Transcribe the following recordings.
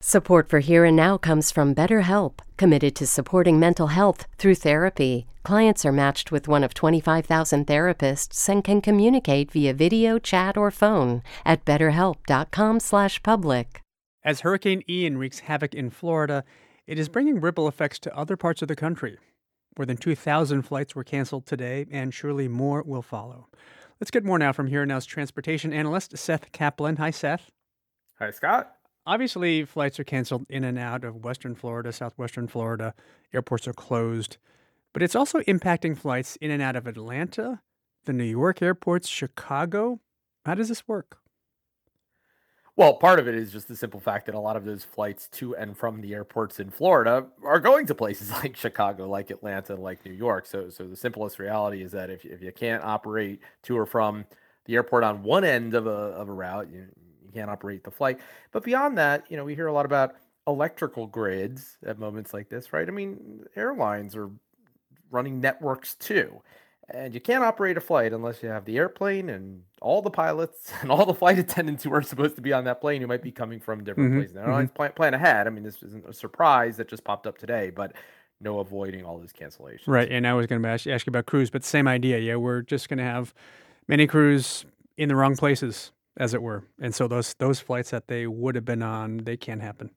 Support for Here and Now comes from BetterHelp, committed to supporting mental health through therapy. Clients are matched with one of 25,000 therapists and can communicate via video, chat, or phone at betterhelp.com/public. As Hurricane Ian wreaks havoc in Florida, it is bringing ripple effects to other parts of the country. More than 2,000 flights were canceled today, and surely more will follow. Let's get more now from Here and Now's transportation analyst, Seth Kaplan. Hi, Seth. Hi, Scott. Obviously, flights are canceled in and out of Western Florida, Southwestern Florida. Airports are closed. But it's also impacting flights in and out of Atlanta, the New York airports, Chicago. How does this work? Well, part of it is just the simple fact that a lot of those flights to and from the airports in Florida are going to places like Chicago, like Atlanta, like New York. So the simplest reality is that if you can't operate to or from the airport on one end of a route, you can't operate the flight. But beyond that, we hear a lot about electrical grids at moments like this, right? I mean, airlines are running networks too. And you can't operate a flight unless you have the airplane and all the pilots and all the flight attendants who are supposed to be on that plane who might be coming from different places. Now, airlines plan ahead. I mean, this isn't a surprise that just popped up today, but no avoiding all these cancellations. Right, and I was going to ask you about crews, but same idea. Yeah, we're just going to have many crews in the wrong places, as it were. And so those flights that they would have been on, they can't happen.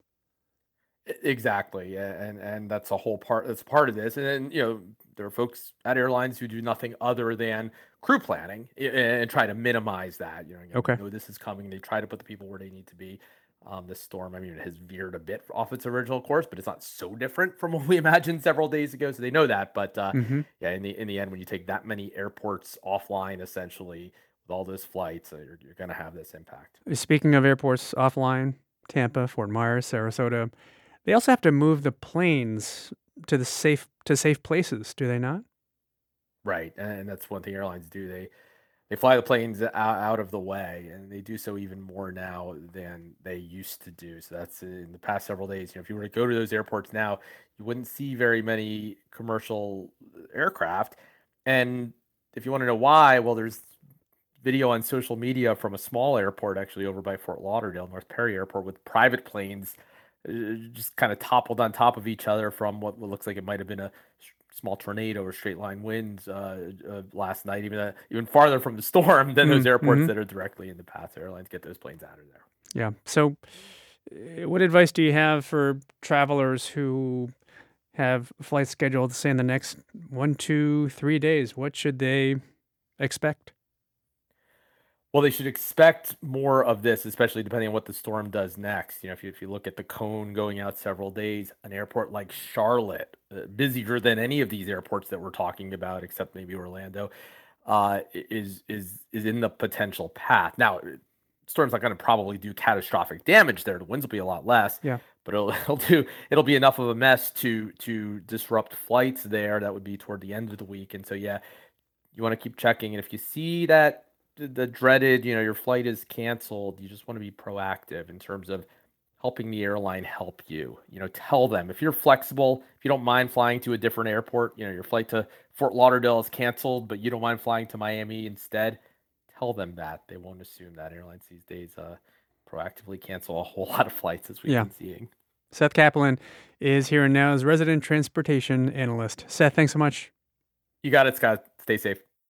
Exactly. And that's a whole part. That's part of this. And then, there are folks at airlines who do nothing other than crew planning and try to minimize that. Okay. This is coming. They try to put the people where they need to be. This storm, it has veered a bit off its original course, but it's not so different from what we imagined several days ago. So they know that. But in the end, when you take that many airports offline, essentially with all those flights, you're going to have this impact. Speaking of airports offline, Tampa, Fort Myers, Sarasota, they also have to move the planes to safe places, do they not? Right, and that's one thing airlines do. They fly the planes out of the way, and they do so even more now than they used to do. So that's in the past several days. If you were to go to those airports now, you wouldn't see very many commercial aircraft. And if you want to know why, well, there's video on social media from a small airport actually over by Fort Lauderdale, North Perry Airport, with private planes just kind of toppled on top of each other from what looks like it might have been a small tornado or straight line winds last night, even farther from the storm than those airports that are directly in the path. Airlines get those planes out of there. Yeah. So what advice do you have for travelers who have flights scheduled, say, in the next 1, 2, 3 days? What should they expect? Well, they should expect more of this, especially depending on what the storm does next. If you look at the cone going out several days, an airport like Charlotte, busier than any of these airports that we're talking about, except maybe Orlando, is in the potential path. Now, storm's not going to probably do catastrophic damage there. The winds will be a lot less. Yeah. But it'll be enough of a mess to disrupt flights there. That would be toward the end of the week. And so, yeah, you want to keep checking. And if you see that the dreaded, your flight is canceled, you just want to be proactive in terms of helping the airline help you. Tell them if you're flexible, if you don't mind flying to a different airport, your flight to Fort Lauderdale is canceled, but you don't mind flying to Miami instead. Tell them that. They won't assume that. Airlines these days proactively cancel a whole lot of flights, as we've been seeing. Seth Kaplan is Here and Now's resident transportation analyst. Seth, thanks so much. You got it, Scott. Stay safe.